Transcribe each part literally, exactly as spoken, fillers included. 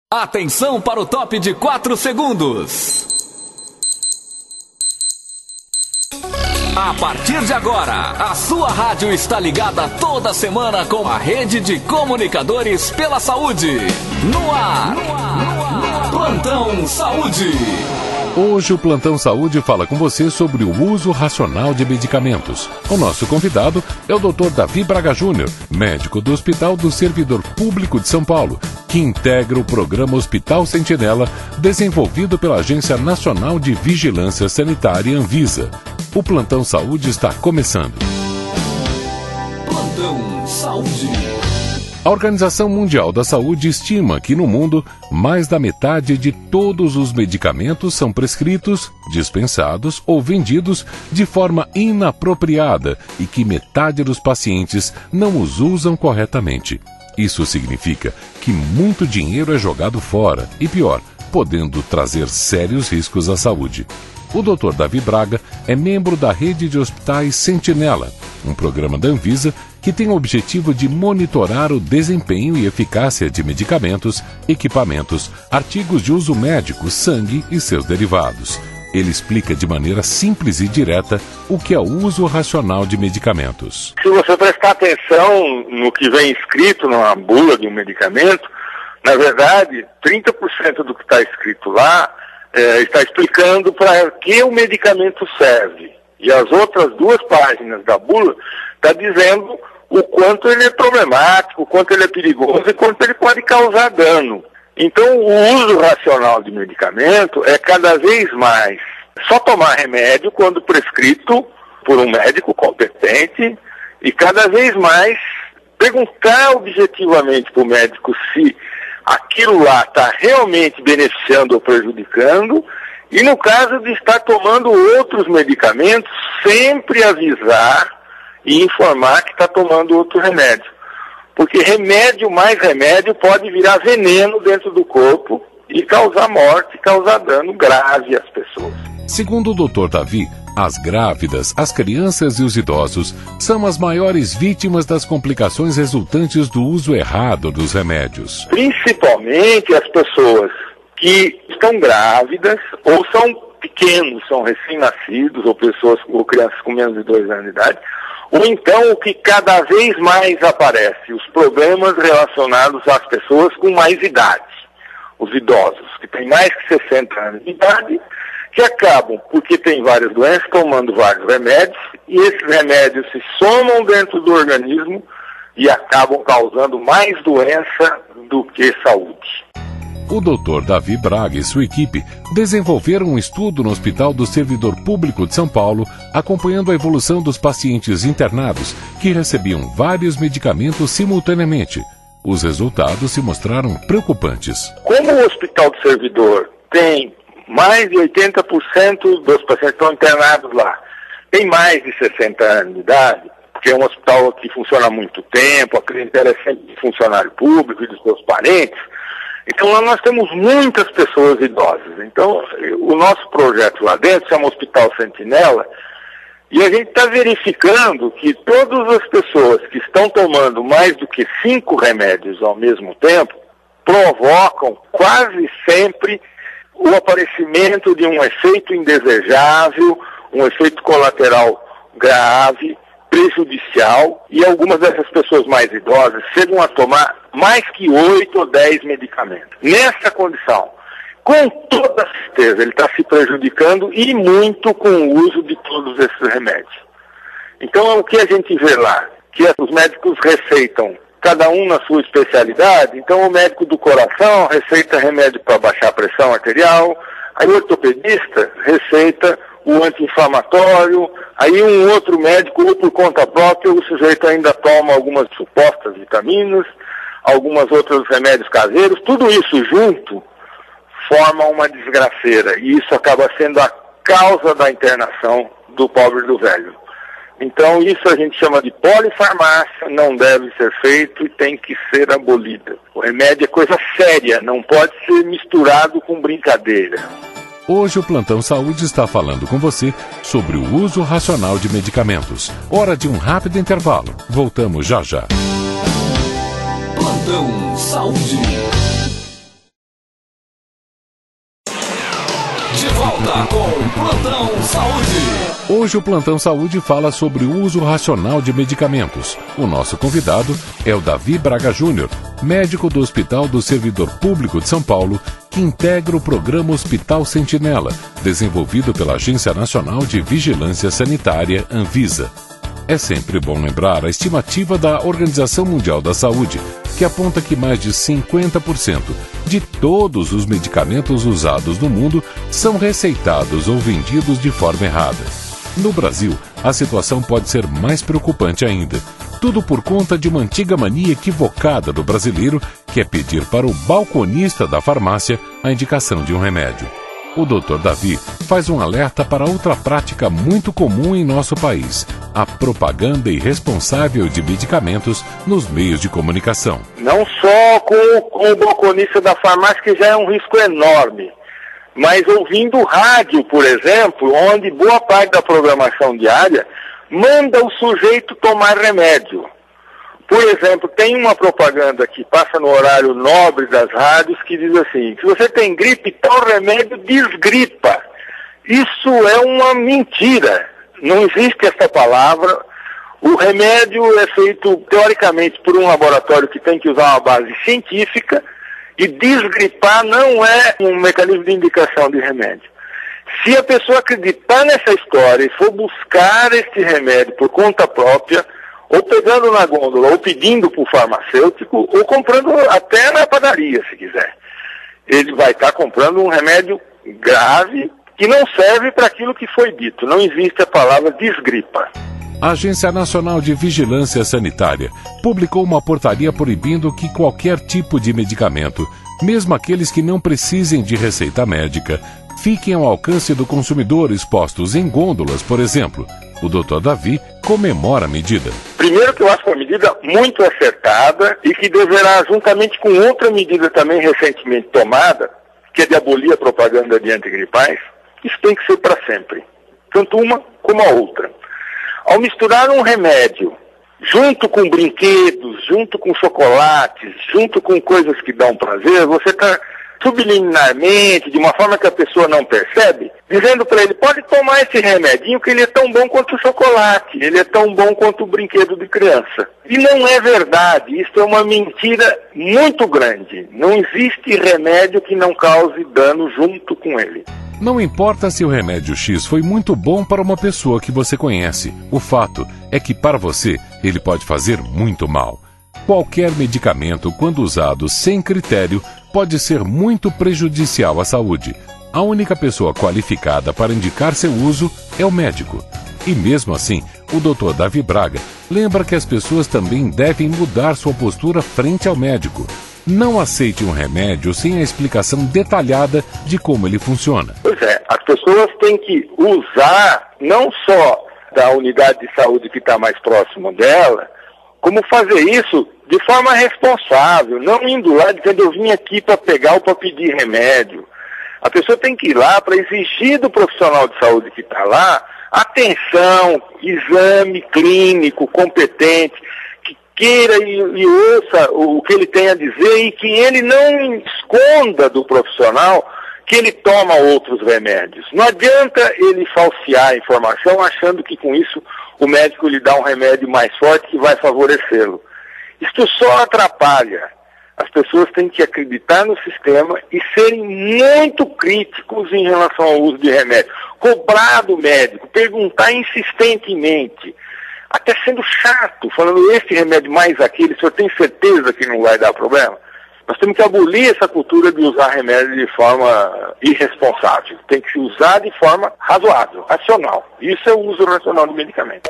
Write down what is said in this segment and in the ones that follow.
Atenção para o top de quatro segundos. A partir de agora, a sua rádio está ligada toda semana com a rede de comunicadores pela saúde. No ar, no ar, no ar. Plantão Saúde. Hoje o Plantão Saúde fala com você sobre o uso racional de medicamentos. O nosso convidado é o doutor Davi Braga Júnior, médico do Hospital do Servidor Público de São Paulo, que integra o programa Hospital Sentinela, desenvolvido pela Agência Nacional de Vigilância Sanitária Anvisa. O Plantão Saúde está começando. Plantão Saúde. A Organização Mundial da Saúde estima que no mundo, mais da metade de todos os medicamentos são prescritos, dispensados ou vendidos de forma inapropriada e que metade dos pacientes não os usam corretamente. Isso significa que muito dinheiro é jogado fora e, pior, podendo trazer sérios riscos à saúde. O doutor Davi Braga é membro da Rede de Hospitais Sentinela, um programa da Anvisa que tem o objetivo de monitorar o desempenho e eficácia de medicamentos, equipamentos, artigos de uso médico, sangue e seus derivados. Ele explica de maneira simples e direta o que é o uso racional de medicamentos. Se você prestar atenção no que vem escrito na bula de um medicamento, na verdade, trinta por cento do que está escrito lá é, está explicando para que o medicamento serve. E as outras duas páginas da bula está dizendo o quanto ele é problemático, o quanto ele é perigoso e quanto ele pode causar dano. Então, o uso racional de medicamento é cada vez mais só tomar remédio quando prescrito por um médico competente e cada vez mais perguntar objetivamente para o médico se aquilo lá está realmente beneficiando ou prejudicando e, no caso de estar tomando outros medicamentos, sempre avisar e informar que está tomando outro remédio. Porque remédio mais remédio pode virar veneno dentro do corpo e causar morte, causar dano grave às pessoas. Segundo o doutor Davi, as grávidas, as crianças e os idosos são as maiores vítimas das complicações resultantes do uso errado dos remédios. Principalmente as pessoas que estão grávidas ou são pequenos, são recém-nascidos ou pessoas ou crianças com menos de dois anos de idade. Ou então o que cada vez mais aparece, os problemas relacionados às pessoas com mais idade. Os idosos, que têm mais que sessenta anos de idade, que acabam, porque têm várias doenças, tomando vários remédios, e esses remédios se somam dentro do organismo e acabam causando mais doença do que saúde. O doutor Davi Braga e sua equipe desenvolveram um estudo no Hospital do Servidor Público de São Paulo, acompanhando a evolução dos pacientes internados que recebiam vários medicamentos simultaneamente. Os resultados se mostraram preocupantes. Como o Hospital do Servidor tem mais de oitenta por cento dos pacientes que estão internados lá, tem mais de sessenta anos de idade, porque é um hospital que funciona há muito tempo, a clientela é sempre de funcionário público e dos seus parentes. Então lá nós temos muitas pessoas idosas. Então o nosso projeto lá dentro chama Hospital Sentinela e a gente está verificando que todas as pessoas que estão tomando mais do que cinco remédios ao mesmo tempo provocam quase sempre o aparecimento de um efeito indesejável, um efeito colateral grave, prejudicial, e algumas dessas pessoas mais idosas chegam a tomar mais que oito ou dez medicamentos. Nessa condição, com toda certeza, ele está se prejudicando e muito com o uso de todos esses remédios. Então, o que a gente vê lá? Que os médicos receitam, cada um na sua especialidade. Então, o médico do coração receita remédio para baixar a pressão arterial, aí o ortopedista receita o anti-inflamatório, aí um outro médico, ou por conta própria, o sujeito ainda toma algumas supostas vitaminas, algumas outros remédios caseiros, tudo isso junto forma uma desgraceira, e isso acaba sendo a causa da internação do pobre do velho. Então isso a gente chama de polifarmácia, não deve ser feito e tem que ser abolida. O remédio é coisa séria, não pode ser misturado com brincadeira. Hoje o Plantão Saúde está falando com você sobre o uso racional de medicamentos. Hora de um rápido intervalo. Voltamos já já. Plantão Saúde. volta com o Plantão Saúde. Hoje o Plantão Saúde fala sobre o uso racional de medicamentos. O nosso convidado é o Davi Braga Júnior, médico do Hospital do Servidor Público de São Paulo, que integra o programa Hospital Sentinela, desenvolvido pela Agência Nacional de Vigilância Sanitária, Anvisa. É sempre bom lembrar a estimativa da Organização Mundial da Saúde, que aponta que mais de cinquenta por cento de todos os medicamentos usados no mundo são receitados ou vendidos de forma errada. No Brasil, a situação pode ser mais preocupante ainda. Tudo por conta de uma antiga mania equivocada do brasileiro, que é pedir para o balconista da farmácia a indicação de um remédio. O doutor Davi faz um alerta para outra prática muito comum em nosso país: a propaganda irresponsável de medicamentos nos meios de comunicação. Não só com, com o balconista da farmácia, que já é um risco enorme, mas ouvindo rádio, por exemplo, onde boa parte da programação diária manda o sujeito tomar remédio. Por exemplo, tem uma propaganda que passa no horário nobre das rádios que diz assim: se você tem gripe, tal remédio desgripa. Isso é uma mentira. Não existe essa palavra. O remédio é feito, teoricamente, por um laboratório que tem que usar uma base científica, e desgripar não é um mecanismo de indicação de remédio. Se a pessoa acreditar nessa história e for buscar este remédio por conta própria, ou pegando na gôndola, ou pedindo para o farmacêutico, ou comprando até na padaria, se quiser, ele vai estar comprando um remédio grave que não serve para aquilo que foi dito. Não existe a palavra desgripa. A Agência Nacional de Vigilância Sanitária publicou uma portaria proibindo que qualquer tipo de medicamento, mesmo aqueles que não precisem de receita médica, fiquem ao alcance do consumidor expostos em gôndolas, por exemplo. O doutor Davi comemora a medida. Primeiro que eu acho uma medida muito acertada e que deverá, juntamente com outra medida também recentemente tomada, que é de abolir a propaganda de antigripais, isso tem que ser para sempre. Tanto uma como a outra. Ao misturar um remédio junto com brinquedos, junto com chocolates, junto com coisas que dão prazer, você está subliminarmente, de uma forma que a pessoa não percebe, dizendo para ele: pode tomar esse remedinho que ele é tão bom quanto o chocolate, ele é tão bom quanto o brinquedo de criança. E não é verdade, isso é uma mentira muito grande. Não existe remédio que não cause dano junto com ele. Não importa se o remédio X foi muito bom para uma pessoa que você conhece, o fato é que para você ele pode fazer muito mal. Qualquer medicamento, quando usado sem critério, pode ser muito prejudicial à saúde. A única pessoa qualificada para indicar seu uso é o médico. E mesmo assim, o doutor Davi Braga lembra que as pessoas também devem mudar sua postura frente ao médico. Não aceite um remédio sem a explicação detalhada de como ele funciona. Pois é, as pessoas têm que usar não só da unidade de saúde que está mais próximo dela, como fazer isso de forma responsável, não indo lá dizendo: eu vim aqui para pegar ou para pedir remédio. A pessoa tem que ir lá para exigir do profissional de saúde que está lá atenção, exame clínico competente, que queira e, e ouça o que ele tem a dizer e que ele não esconda do profissional que ele toma outros remédios. Não adianta ele falsear a informação achando que com isso o médico lhe dá um remédio mais forte que vai favorecê-lo. Isto só atrapalha. As pessoas têm que acreditar no sistema e serem muito críticos em relação ao uso de remédio. Cobrar do médico, perguntar insistentemente, até sendo chato, falando: este remédio mais aquele, o senhor tem certeza que não vai dar problema? Nós temos que abolir essa cultura de usar remédio de forma irresponsável. Tem que se usar de forma razoável, racional. Isso é o uso racional do medicamento.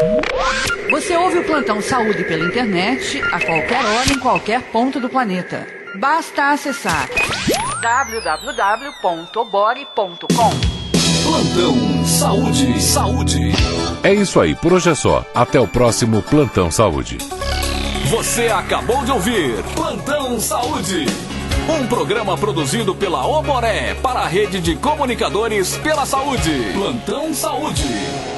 Você ouve o Plantão Saúde pela internet, a qualquer hora, em qualquer ponto do planeta. Basta acessar w w w ponto bore ponto com. Plantão Saúde, Saúde. É isso aí, por hoje é só. Até o próximo Plantão Saúde. Você acabou de ouvir Plantão Saúde, um programa produzido pela Oboré para a rede de comunicadores pela saúde. Plantão Saúde.